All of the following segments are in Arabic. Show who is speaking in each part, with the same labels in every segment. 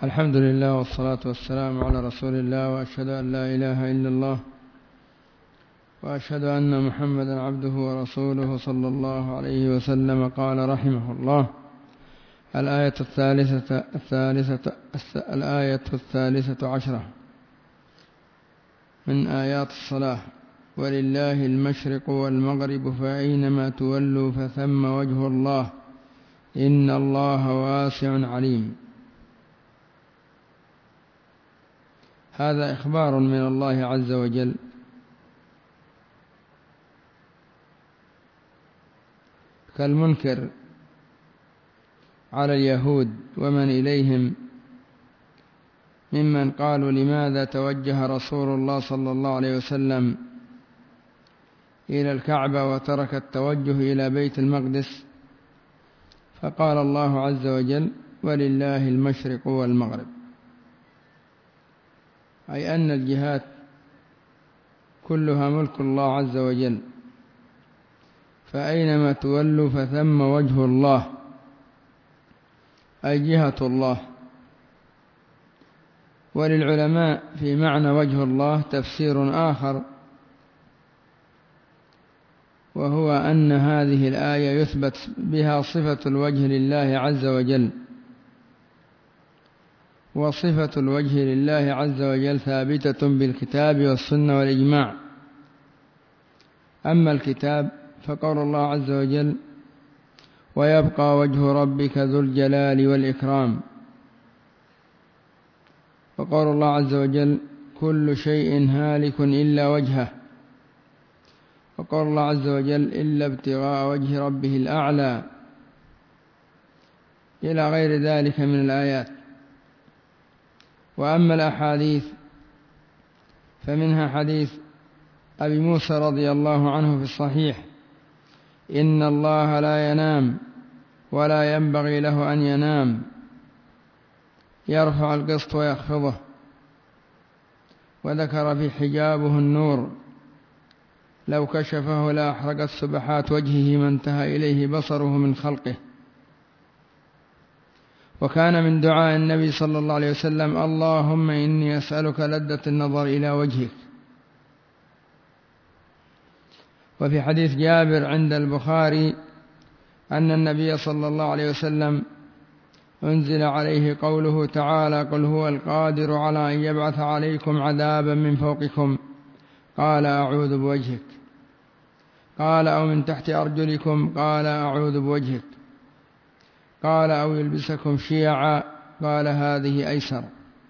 Speaker 1: الحمد لله والصلاة والسلام على رسول الله، وأشهد أن لا إله إلا الله، وأشهد أن محمدا عبده ورسوله صلى الله عليه وسلم. قال رحمه الله: الآية الثالثة عشرة من آيات الصلاة: ولله المشرق والمغرب فأينما تولوا فثم وجه الله إن الله واسع عليم. هذا إخبار من الله عز وجل كالمنكر على اليهود ومن إليهم ممن قالوا: لماذا توجه رسول الله صلى الله عليه وسلم إلى الكعبة وترك التوجه إلى بيت المقدس؟ فقال الله عز وجل: ولله المشرق والمغرب، أي أن الجهات كلها ملك الله عز وجل، فأينما تولوا فثم وجه الله، أي جهة الله. وللعلماء في معنى وجه الله تفسير آخر، وهو أن هذه الآية يثبت بها صفة الوجه لله عز وجل، وصفة الوجه لله عز وجل ثابتة بالكتاب والسنة والإجماع. أما الكتاب فقول الله عز وجل: ويبقى وجه ربك ذو الجلال والإكرام، وقول الله عز وجل: كل شيء هالك إلا وجهه، وقول الله عز وجل: إلا ابتغاء وجه ربه الأعلى، إلى غير ذلك من الآيات. وأما الأحاديث فمنها حديث أبي موسى رضي الله عنه في الصحيح: إن الله لا ينام ولا ينبغي له أن ينام، يرفع القسط ويخفضه. وذكر في حجابه النور، لو كشفه لأحرقت سبحات وجهه ما انتهى إليه بصره من خلقه. وكان من دعاء النبي صلى الله عليه وسلم: اللهم إني أسألك لذة النظر إلى وجهك. وفي حديث جابر عند البخاري أن النبي صلى الله عليه وسلم أنزل عليه قوله تعالى: قل هو القادر على أن يبعث عليكم عذابا من فوقكم، قال: أعوذ بوجهك. قال: أو من تحت أرجلكم، قال: أعوذ بوجهك. قال: أو يلبسكم شيعا، قال: هذه أيسر.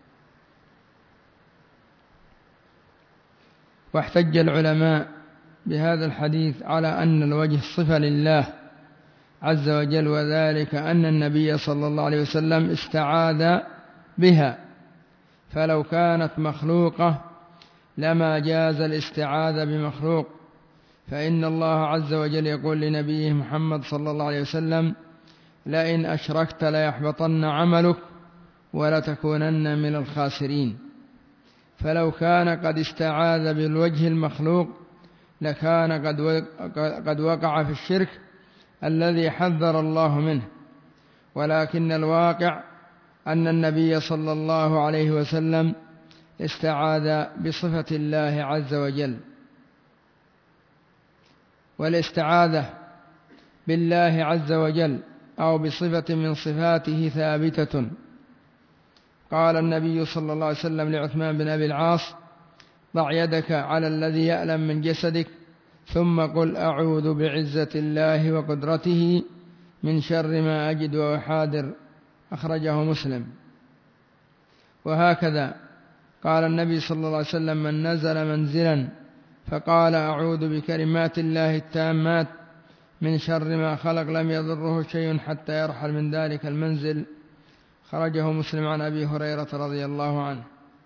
Speaker 1: واحتج العلماء بهذا الحديث على أن الوجه صفة لله عز وجل، وذلك أن النبي صلى الله عليه وسلم استعاذ بها، فلو كانت مخلوقة لما جاز الاستعاذة بمخلوق، فإن الله عز وجل يقول لنبيه محمد صلى الله عليه وسلم: لئن أشركت ليحبطن عملك ولتكونن من الخاسرين. فلو كان قد استعاذ بالوجه المخلوق لكان قد وقع في الشرك الذي حذر الله منه. ولكن الواقع أن النبي صلى الله عليه وسلم استعاذ بصفة الله عز وجل. والاستعاذة بالله عز وجل أو بصفة من صفاته ثابتة. قال النبي صلى الله عليه وسلم لعثمان بن أبي العاص: ضع يدك على الذي يألم من جسدك ثم قل: أعوذ بعزة الله وقدرته من شر ما أجد وأحاذر، أخرجه مسلم. وهكذا قال النبي صلى الله عليه وسلم: من نزل منزلا فقال: أعوذ بكلمات الله التامات من شر ما خلق لم يضره شيء حتى يرحل من ذلك المنزل، خرجه مسلم عن أبي هريرة رضي الله عنه.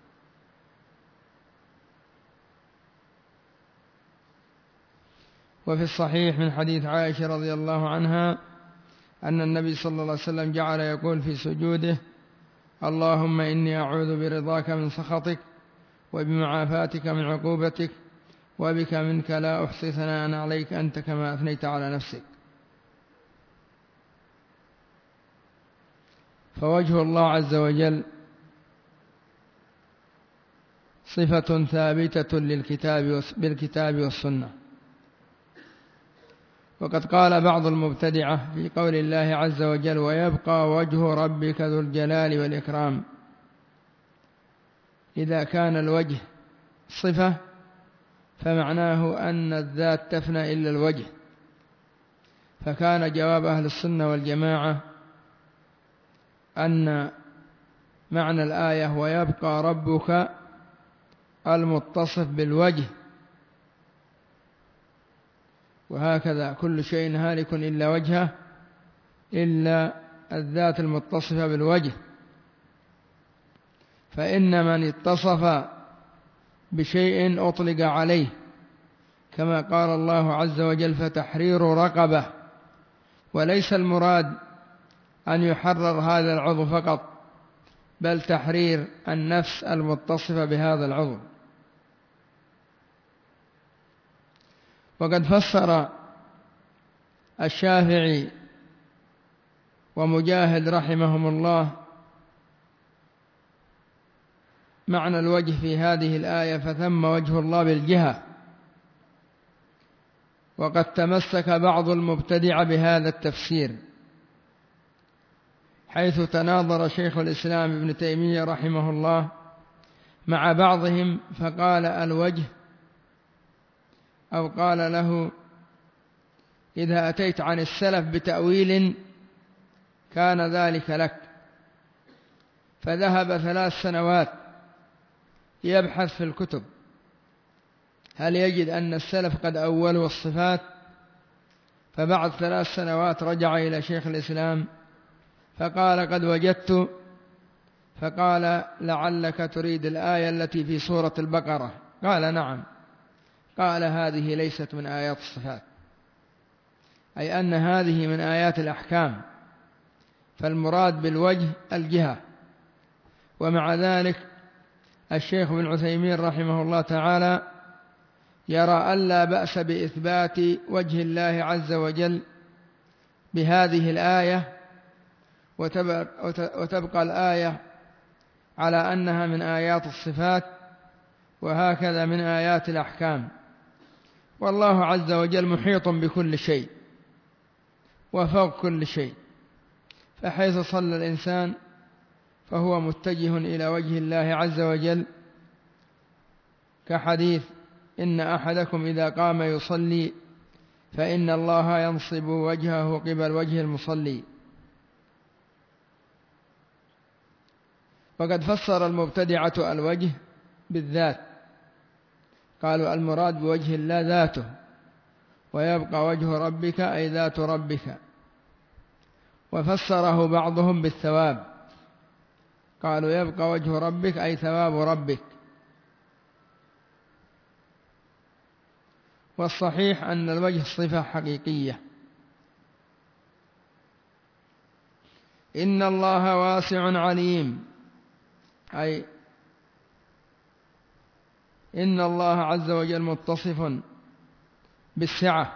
Speaker 1: وفي الصحيح من حديث عائشة رضي الله عنها أن النبي صلى الله عليه وسلم جعل يقول في سجوده: اللهم إني أعوذ برضاك من سخطك وبمعافاتك من عقوبتك وبك منك لا أحصي ثناء عليك أنت كما أثنيت على نفسك. فوجه الله عز وجل صفة ثابتة بالكتاب والسنة. وقد قال بعض المبتدعة في قول الله عز وجل: ويبقى وجه ربك ذو الجلال والإكرام، إذا كان الوجه صفة فمعناه أن الذات تفنى إلا الوجه. فكان جواب أهل السنة والجماعة أن معنى الآية ويبقى ربك المتصف بالوجه، وهكذا كل شيء هالك إلا وجهه إلا الذات المتصفة بالوجه. فإن من اتصف بشيء أطلق عليه، كما قال الله عز وجل: فتحرير رقبة. وليس المراد أن يحرر هذا العضو فقط، بل تحرير النفس المتصفة بهذا العضو. وقد فسر الشافعي ومجاهد رحمهم الله معنى الوجه في هذه الآية: فثم وجه الله بالجهة. وقد تمسك بعض المبتدع بهذا التفسير، حيث تناظر شيخ الإسلام ابن تيمية رحمه الله مع بعضهم فقال: الوجه، أو قال له: إذا أتيت عن السلف بتأويل كان ذلك لك. فذهب 3 سنوات يبحث في الكتب هل يجد أن السلف قد أولوا الصفات. فبعد 3 سنوات رجع إلى شيخ الإسلام فقال: قد وجدت. فقال: لعلك تريد الآية التي في سورة البقرة. قال: نعم. قال: هذه ليست من آيات الصفات، أي أن هذه من آيات الأحكام، فالمراد بالوجه الجهة. ومع ذلك الشيخ ابن عثيمين رحمه الله تعالى يرى ألا بأس بإثبات وجه الله عز وجل بهذه الآية، وتبقى الآية على أنها من آيات الصفات، وهكذا من آيات الأحكام. والله عز وجل محيط بكل شيء وفوق كل شيء، فحيث صلى الإنسان فهو متجه إلى وجه الله عز وجل، كحديث: إن أحدكم إذا قام يصلي فإن الله ينصب وجهه قبل وجه المصلي. وقد فسر المبتدعة الوجه بالذات، قالوا: المراد بوجه الله ذاته، ويبقى وجه ربك أي ذات ربك. وفسره بعضهم بالثواب، قالوا: يبقى وجه ربك أي ثواب ربك. والصحيح أن الوجه صفة حقيقية. إن الله واسع عليم، أي إن الله عز وجل متصف بالسعة،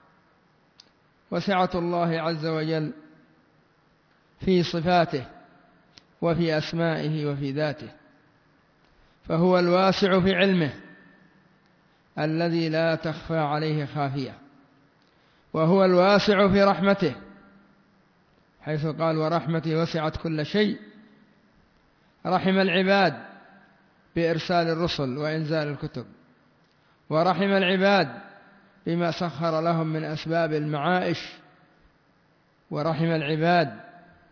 Speaker 1: وسعة الله عز وجل في صفاته وفي أسمائه وفي ذاته، فهو الواسع في علمه الذي لا تخفى عليه خافية، وهو الواسع في رحمته، حيث قال: ورحمتي وسعت كل شيء. رحم العباد بإرسال الرسل وإنزال الكتب، ورحم العباد بما سخر لهم من أسباب المعائش، ورحم العباد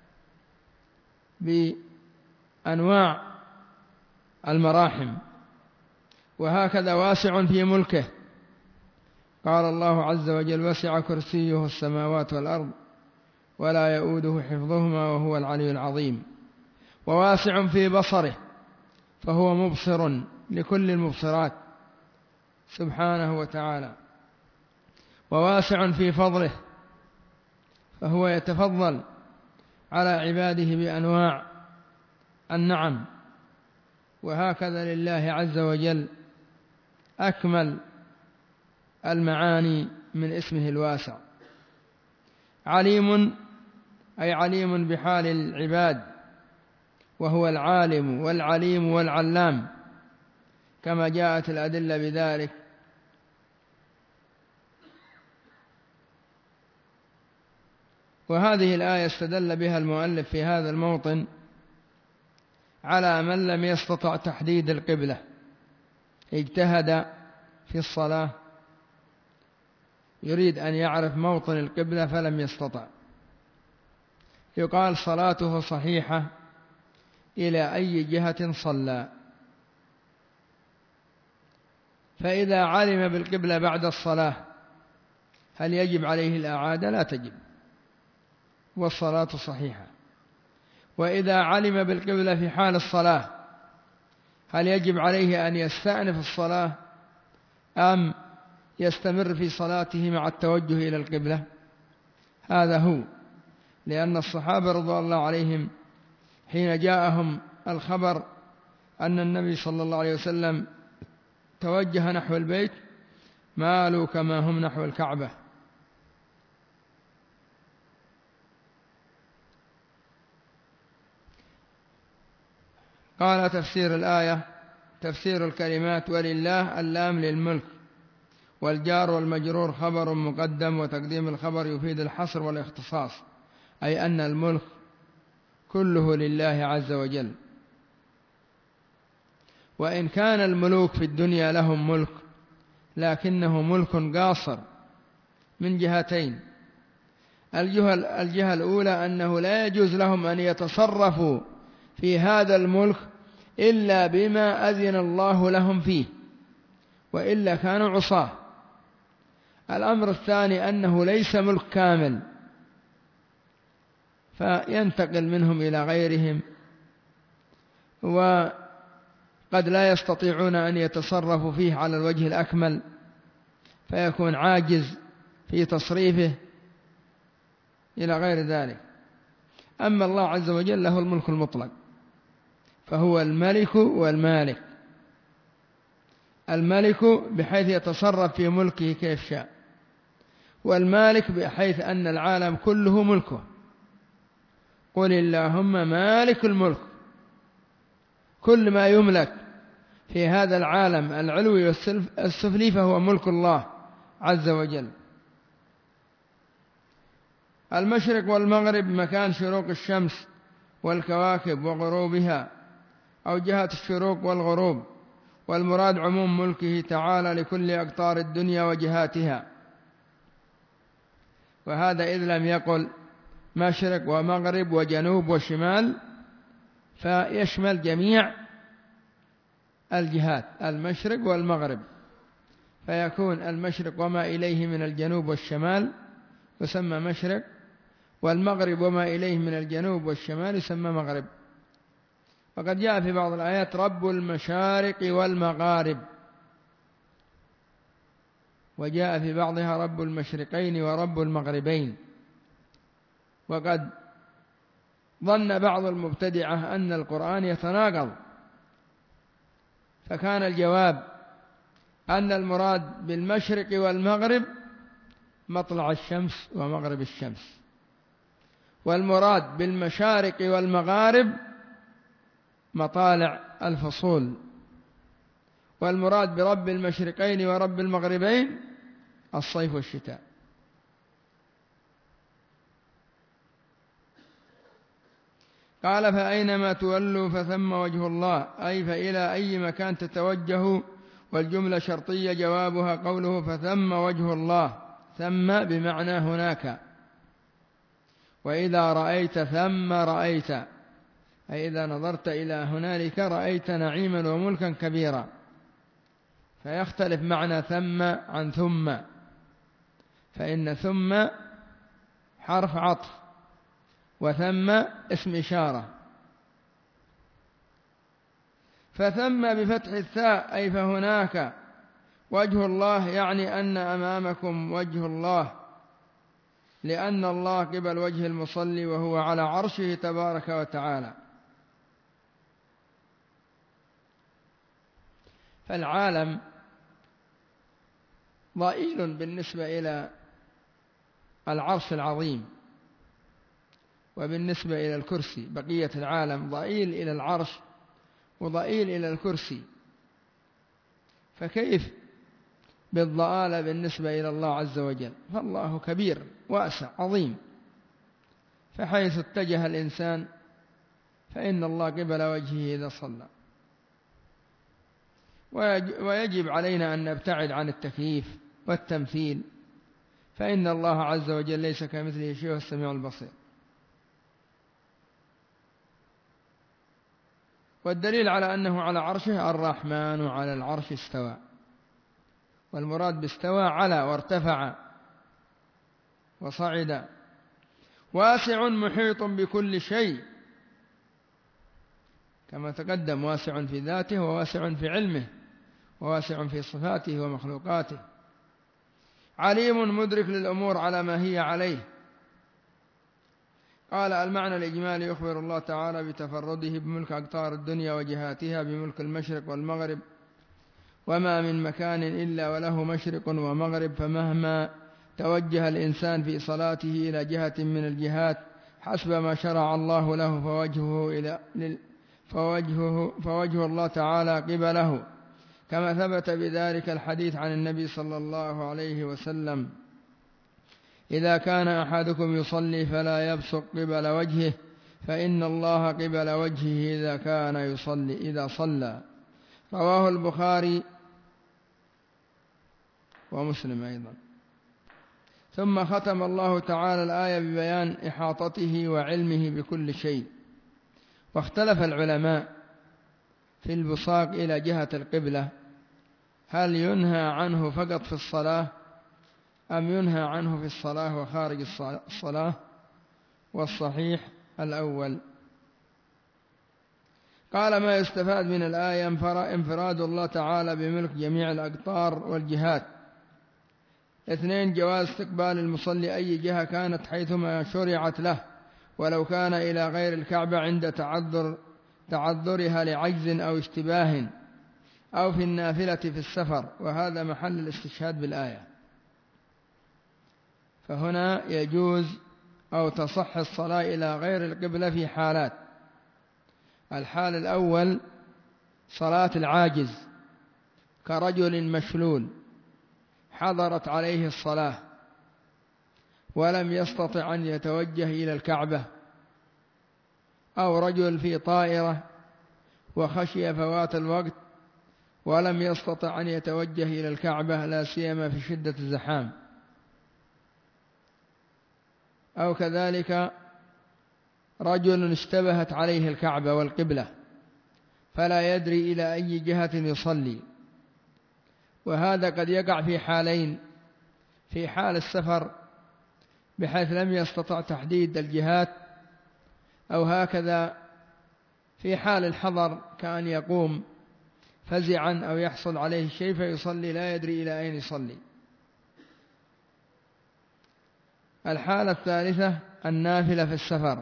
Speaker 1: بأنواع المراحم. وهكذا واسع في ملكه، قال الله عز وجل: وسع كرسيه السماوات والأرض ولا يؤوده حفظهما وهو العلي العظيم. وواسع في بصره، فهو مبصر لكل المبصرات سبحانه وتعالى. وواسع في فضله، فهو يتفضل على عباده بأنواع النعم. وهكذا لله عز وجل أكمل المعاني من اسمه الواسع. عليم، أي عليم بحال العباد، وهو العالم والعليم والعلام، كما جاءت الأدلة بذلك. وهذه الآية استدل بها المؤلف في هذا الموطن على من لم يستطع تحديد القبلة، اجتهد في الصلاة يريد أن يعرف موطن القبلة فلم يستطع، يقال صلاته صحيحة إلى أي جهة صلى. فإذا علم بالقبلة بعد الصلاة هل يجب عليه الإعادة؟ لا تجب، والصلاة صحيحة. وإذا علم بالقبلة في حال الصلاة هل يجب عليه أن يستأنف الصلاة أم يستمر في صلاته مع التوجه إلى القبلة؟ هذا هو، لأن الصحابة رضي الله عليهم حين جاءهم الخبر أن النبي صلى الله عليه وسلم توجه نحو البيت مالوا كما هم نحو الكعبة. قال تفسير الآية: تفسير الكلمات ولله اللام للملك، والجار والمجرور خبر مقدم، وتقديم الخبر يفيد الحصر والاختصاص، أي أن الملك كله لله عز وجل. وإن كان الملوك في الدنيا لهم ملك لكنه ملك قاصر من جهتين: الجهة الأولى أنه لا يجوز لهم أن يتصرفوا في هذا الملك إلا بما أذن الله لهم فيه، وإلا كانوا عصاة. الأمر الثاني أنه ليس ملك كامل، فينتقل منهم إلى غيرهم، وقد لا يستطيعون أن يتصرفوا فيه على الوجه الأكمل، فيكون عاجز في تصريفه إلى غير ذلك. أما الله عز وجل له الملك المطلق، فهو الملك والمالك. الملك بحيث يتصرف في ملكه كيف شاء، والمالك بحيث أن العالم كله ملكه. قل اللهم مالك الملك، كل ما يملك في هذا العالم العلوي والسفلي فهو ملك الله عز وجل. المشرق والمغرب مكان شروق الشمس والكواكب وغروبها، أو جهة الشروق والغروب، والمراد عموم ملكه تعالى لكل أقطار الدنيا وجهاتها. وهذا إذ لم يقل مشرق ومغرب وجنوب وشمال، فيشمل جميع الجهات، المشرق والمغرب، فيكون المشرق وما إليه من الجنوب والشمال يسمى مشرق، والمغرب وما إليه من الجنوب والشمال يسمى مغرب. وقد جاء في بعض الآيات رب المشارق والمغارب، وجاء في بعضها رب المشرقين ورب المغربين. وقد ظن بعض المبتدعة أن القرآن يتناقض، فكان الجواب أن المراد بالمشرق والمغرب مطلع الشمس ومغرب الشمس، والمراد بالمشارق والمغارب مطالع الفصول، والمراد برب المشرقين ورب المغربين الصيف والشتاء. قال فأينما تولوا فثم وجه الله، أي فإلى أي مكان تتوجهوا، والجملة شرطية جوابها قوله فثم وجه الله، ثم بمعنى هناك. وإذا رأيت ثم رأيت، أي إذا نظرت إلى هنالك رأيت نعيما وملكا كبيرا. فيختلف معنى ثم عن ثم، فإن ثم حرف عطف وثم اسم إشارة. فثم بفتح الثاء أي فهناك وجه الله، يعني أن أمامكم وجه الله، لأن الله قبل وجه المصلي وهو على عرشه تبارك وتعالى. فالعالم ضئيل بالنسبة إلى العرش العظيم، وبالنسبة إلى الكرسي بقية العالم ضئيل إلى العرش وضئيل إلى الكرسي. فكيف بالضآلة بالنسبة إلى الله عز وجل؟ فالله كبير واسع عظيم، فحيث اتجه الإنسان فإن الله قبل وجهه إذا صلى. ويجب علينا أن نبتعد عن التكييف والتمثيل، فإن الله عز وجل ليس كمثله شيء وهو السميع البصير. والدليل على أنه على عرشه: الرحمن على العرش استوى. والمراد باستوى على وارتفع وصعد. واسع محيط بكل شيء، كما تقدم، واسع في ذاته وواسع في علمه وواسع في صفاته ومخلوقاته. عليم مدرك للأمور على ما هي عليه. قال: المعنى الإجمالي: يخبر الله تعالى بتفرده بملك أقطار الدنيا وجهاتها، بملك المشرق والمغرب، وما من مكان إلا وله مشرق ومغرب، فمهما توجه الإنسان في صلاته إلى جهة من الجهات حسب ما شرع الله له فوجه الله تعالى قبله، كما ثبت بذلك الحديث عن النبي صلى الله عليه وسلم: إذا كان أحدكم يصلي فلا يبصق قبل وجهه، فإن الله قبل وجهه إذا كان يصلي إذا صلى. رواه البخاري ومسلم أيضا. ثم ختم الله تعالى الآية ببيان إحاطته وعلمه بكل شيء. واختلف العلماء في البصاق إلى جهة القبلة، هل ينهى عنه فقط في الصلاة أم ينهى عنه في الصلاة وخارج الصلاة؟ والصحيح الأول. قال: ما يستفاد من الآية: انفراد الله تعالى بملك جميع الأقطار والجهات. 2. جواز استقبال المصلي أي جهة كانت حيثما شرعت له، ولو كان إلى غير الكعبة عند تعذرها لعجز أو اشتباه، أو في النافلة في السفر، وهذا محل الاستشهاد بالآية. فهنا يجوز أو تصح الصلاة إلى غير القبلة في حالات: الحال الأول صلاة العاجز، كرجل مشلول حضرت عليه الصلاة ولم يستطع أن يتوجه إلى الكعبة، أو رجل في طائرة وخشي فوات الوقت ولم يستطع أن يتوجه إلى الكعبة، لا سيما في شدة الزحام. أو كذلك رجل اشتبهت عليه الكعبة والقبلة فلا يدري إلى أي جهة يصلي، وهذا قد يقع في حالين: في حال السفر بحيث لم يستطع تحديد الجهات، أو هكذا في حال الحضر كأن يقوم فزعا أو يحصل عليه شيء فيصلي لا يدري إلى أين يصلي. الحالة الثالثة النافلة في السفر،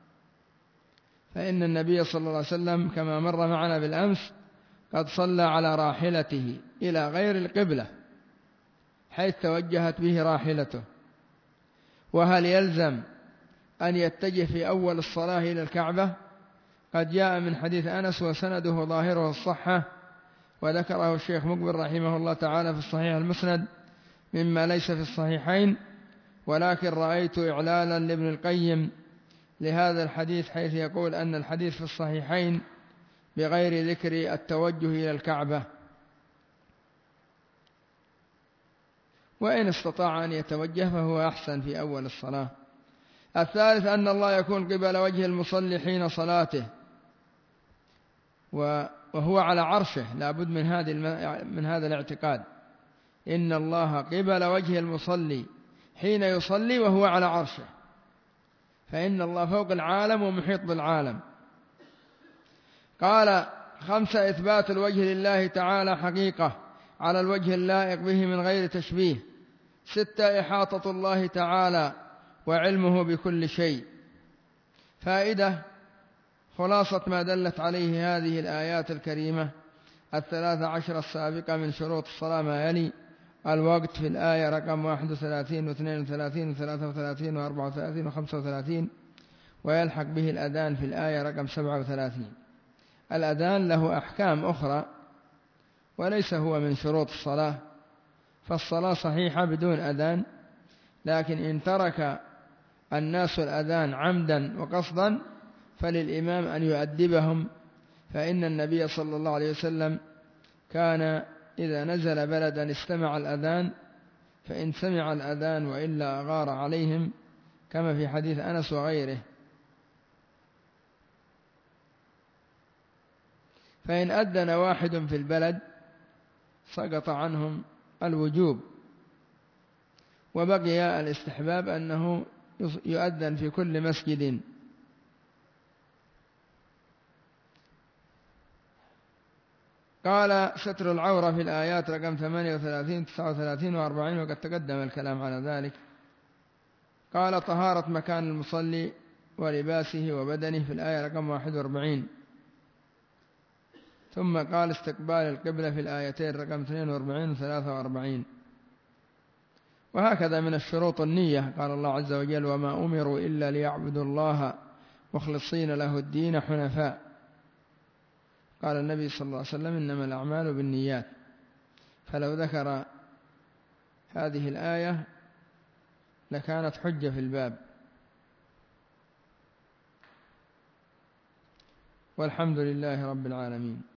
Speaker 1: فإن النبي صلى الله عليه وسلم كما مر معنا بالأمس قد صلى على راحلته إلى غير القبلة حيث توجهت به راحلته. وهل يلزم أن يتجه في أول الصلاة إلى الكعبة؟ قد جاء من حديث أنس وسنده ظاهره الصحة، وذكره الشيخ مقبل رحمه الله تعالى في الصحيح المسند مما ليس في الصحيحين، ولكن رأيت إعلالا لابن القيم لهذا الحديث حيث يقول أن الحديث في الصحيحين بغير ذكر التوجه إلى الكعبة، وإن استطاع أن يتوجه فهو أحسن في أول الصلاة. الثالث أن الله يكون قبل وجه المصلي حين صلاته، وهو على عرشه، لا بد من هذا الاعتقاد: إن الله قبل وجه المصلي حين يصلي وهو على عرشه، فإن الله فوق العالم ومحيط بالعالم. قال: 5. إثبات الوجه لله تعالى حقيقة على الوجه اللائق به من غير تشبيه. 6. إحاطة الله تعالى وعلمه بكل شيء. فائدة: خلاصة ما دلت عليه هذه الآيات الكريمة 13 السابقة من شروط الصلاة ما يلي: الوقت في الآية رقم 31 و32 و33 و34 و35، ويلحق به الأذان في الآية رقم 37. الأذان له أحكام أخرى وليس هو من شروط الصلاة، فالصلاة صحيحة بدون أذان، لكن إن ترك الناس الأذان عمدا وقصدا فللإمام أن يؤدبهم، فإن النبي صلى الله عليه وسلم كان إذا نزل بلدا استمع الأذان، فإن سمع الأذان وإلا أغار عليهم، كما في حديث أنس وغيره. فإن أذن واحد في البلد سقط عنهم الوجوب، وبقي الاستحباب أنه يؤذن في كل مسجد. قال ستر العورة في الآيات رقم 38 39 و40، وقد تقدم الكلام على ذلك. قال طهارة مكان المصلي ولباسه وبدنه في الآية رقم 41. ثم قال استقبال القبلة في الآيتين رقم 42 و 43. وهكذا من الشروط النية، قال الله عز وجل وما أمروا إلا ليعبدوا الله مخلصين له الدين حنفاء. قال النبي صلى الله عليه وسلم إنما الأعمال بالنيات، فلو ذكر هذه الآية لكانت حجة في الباب. والحمد لله رب العالمين.